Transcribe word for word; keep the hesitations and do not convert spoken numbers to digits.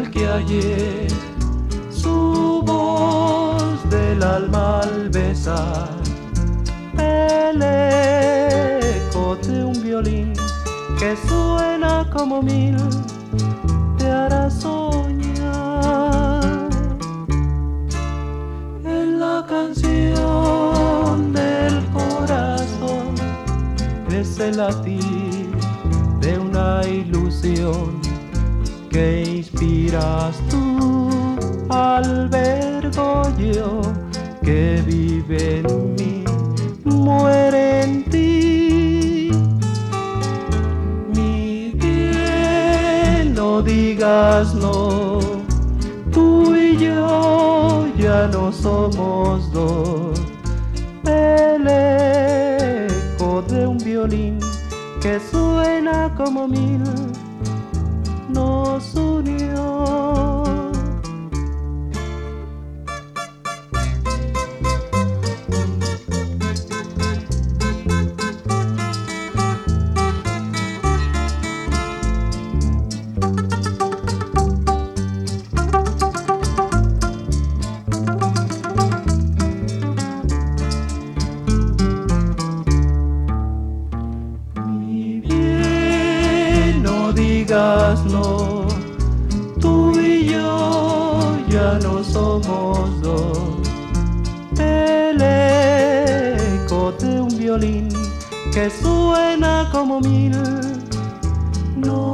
igual que ayer, su voz del alma al besar, el eco de un violín que suena como mil, te hará soñar. En la canción del corazón es el latir de una ilusión que inspiras tú. Albergo yo que vive en mí, muere en ti. Mi bien, no digas no, tú y yo ya no somos dos. El eco de un violín que suena como mil nos unió. No, tú y yo ya no somos dos. El eco de un violín que suena como mil. No